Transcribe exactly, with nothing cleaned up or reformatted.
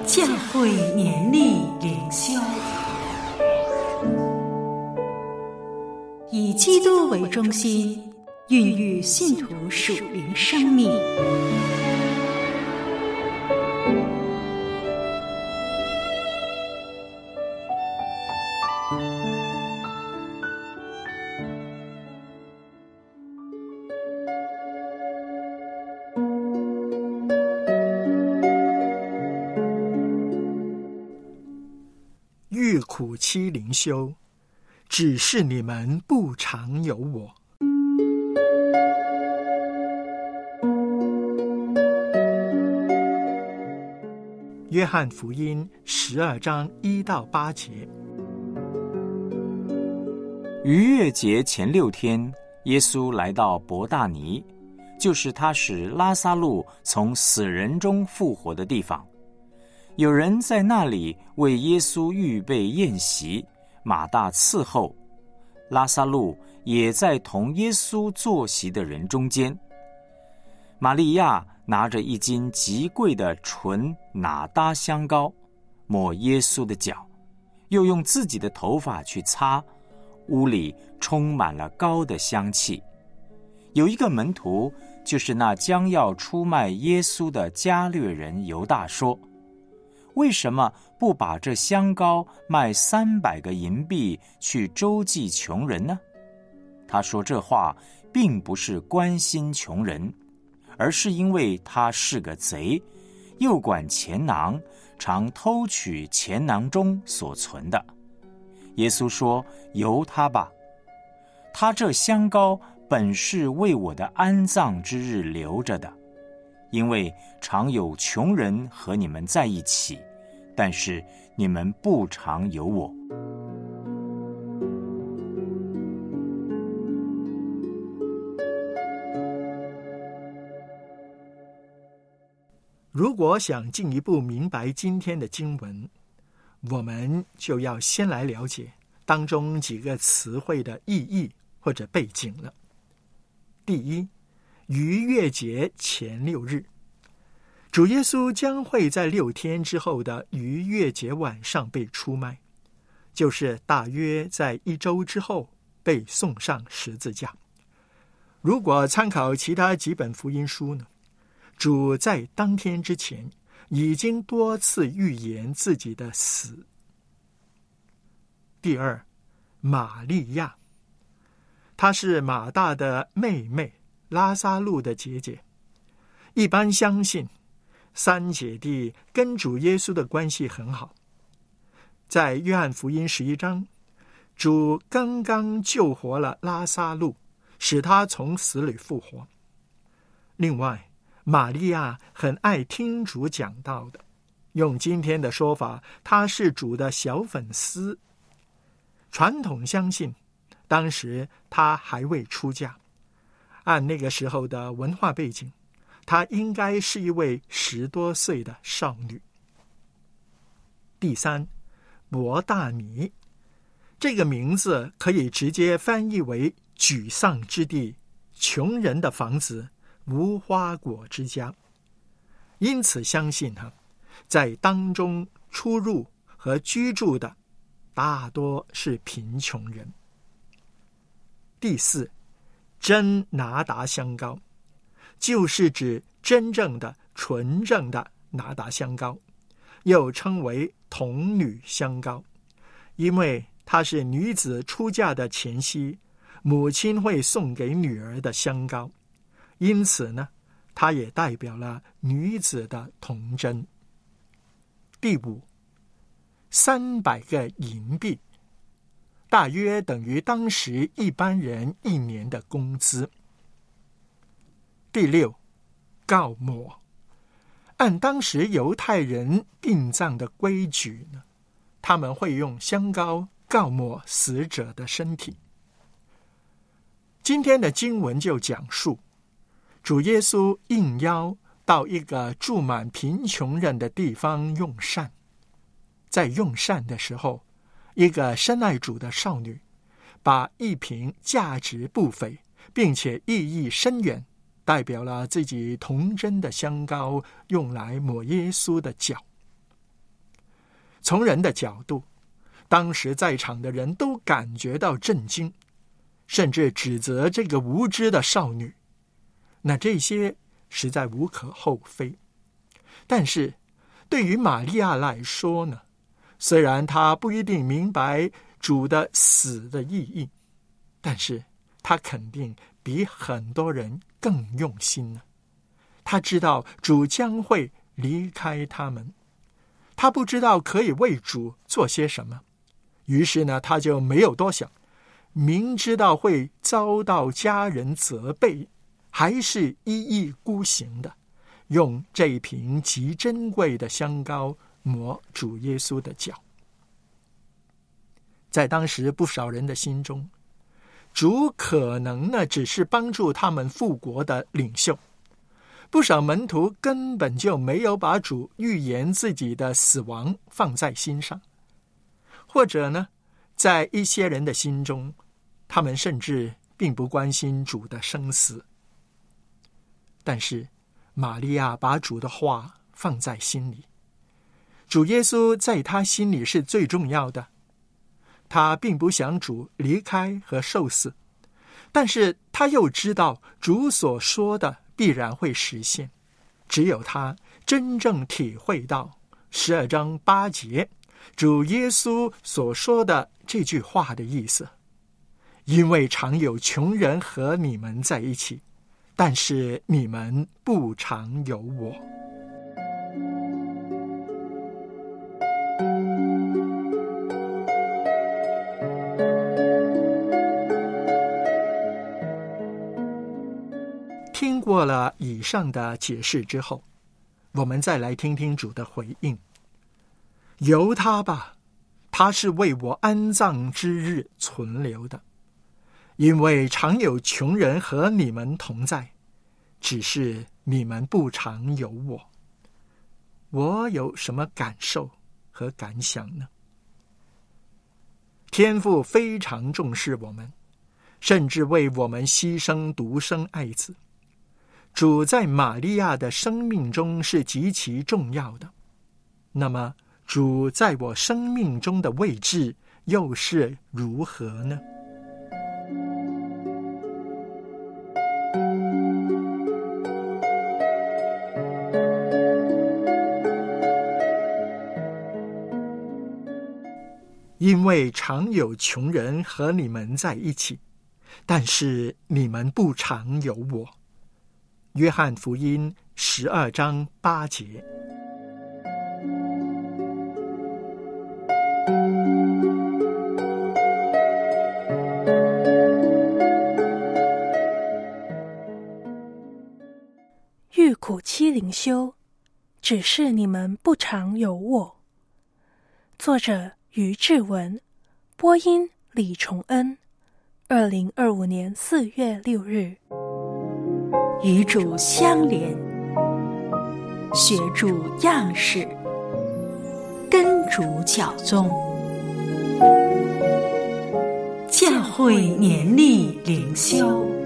教会年历灵修，以基督为中心，孕育信徒属灵生命。 遇苦期灵修，只是你们不常有我。约翰福音十二章一到八节。 逾越节前六天，耶稣来到伯大尼，就是他使拉撒路从死人中复活的地方。有人在那里为耶稣预备宴席，马大伺候，拉撒路也在同耶稣坐席的人中间。玛利亚拿着一斤极贵的纯哪搭香膏，抹耶稣的脚，又用自己的头发去擦，屋里充满了膏的香气。有一个门徒，就是那将要出卖耶稣的加略人犹大说，为什么不把这香膏卖三百个银币去周济穷人呢？他说这话并不是关心穷人，而是因为他是个贼，又管钱囊，常偷取钱囊中所存的。耶稣说，由他吧，他这香膏本是为我的安葬之日留着的，因为常有穷人和你们在一起，但是你们不常有我。 如果想进一步明白今天的经文，我们就要先来了解当中几个词汇的意义或者背景了。第一，逾越节前六日，主耶稣将会在六天之后的逾越节晚上被出卖，就是大约在一周之后被送上十字架。如果参考其他几本福音书呢，主在当天之前已经多次预言自己的死。第二，玛利亚，她是马大的妹妹，拉撒路的姐姐。一般相信三姐弟跟主耶稣的关系很好。在约翰福音十一章，主刚刚救活了拉撒路，使他从死里复活。另外，玛利亚很爱听主讲道的，用今天的说法，她是主的小粉丝。传统相信，当时她还未出嫁，按那个时候的文化背景，她应该是一位十多岁的少女。第三，伯大尼，这个名字可以直接翻译为沮丧之地，穷人的房子，无花果之家。因此相信哈，在当中出入和居住的大多是贫穷人。第四，真拿达香膏，就是指真正的纯正的拿达香膏，又称为童女香膏，因为它是女子出嫁的前夕，母亲会送给女儿的香膏，因此呢，它也代表了女子的童贞。第五，三百个银币，大约等于当时一般人一年的工资。第六，告抹，按当时犹太人殡葬的规矩呢，他们会用香膏告抹死者的身体。今天的经文就讲述主耶稣应邀到一个住满贫穷人的地方用膳，在用膳的时候，一个深爱主的少女把一瓶价值不菲并且意义深远，代表了自己童真的香膏用来抹耶稣的脚。 从人的角度，当时在场的人都感觉到震惊，甚至指责这个无知的少女。那这些实在无可厚非。但是对于玛利亚来说呢，虽然她不一定明白主的死的意义，但是她肯定比很多人更用心呢。她知道主将会离开他们，她不知道可以为主做些什么，于是呢，她就没有多想，明知道会遭到家人责备，还是一意孤行的用这一瓶极珍贵的香膏抹主耶稣的脚。在当时不少人的心中，主可能呢只是帮助他们复国的领袖，不少门徒根本就没有把主预言自己的死亡放在心上，或者呢，在一些人的心中，他们甚至并不关心主的生死。但是玛利亚把主的话放在心里，主耶稣在他心里是最重要的。他并不想主离开和受死，但是他又知道主所说的必然会实现。只有他真正体会到十二章八节主耶稣所说的这句话的意思：因为常有穷人和你们在一起，但是你们不常有我。听过了以上的解释之后，我们再来听听主的回应。由他吧，他是为我安葬之日存留的，因为常有穷人和你们同在，只是你们不常有我。我有什么感受和感想呢？天父非常重视我们，甚至为我们牺牲独生爱子。主在玛利亚的生命中是极其重要的，那么主在我生命中的位置又是如何呢？因为常有穷人和你们在一起，但是你们不常有我。约翰福音十二章八节。 欲苦期灵修，只是你们不常有我。作者于志文，播音李崇恩。二零二五年四月六日。 与主相连，学主样式，跟主脚踪，教会年历灵修。